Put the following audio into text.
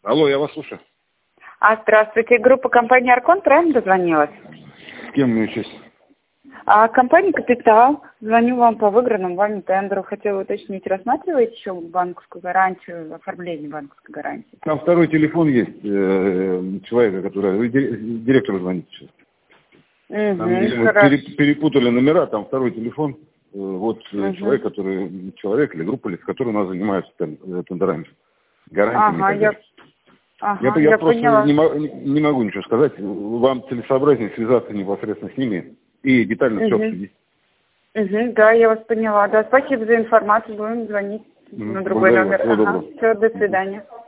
Алло, я вас слушаю. Здравствуйте, группа компании «Аркон», правильно дозвонилась? С кем мне честь? Компания «Капитал». Звоню вам по выигранному вами тендеру. Хотела уточнить, рассматриваете еще банковскую гарантию, оформление банковской гарантии? Там второй телефон есть человека, который... Вы директору звоните сейчас. Там, видимо, перепутали номера, там второй телефон. Человек, или группа лиц, который у нас занимается тендерами, гарантиями. Я просто поняла. не могу ничего сказать. Вам целесообразнее связаться непосредственно с ними и детально все обсудить. Да, я вас поняла. Да, спасибо за информацию. Будем звонить на другой номер. Все, до свидания.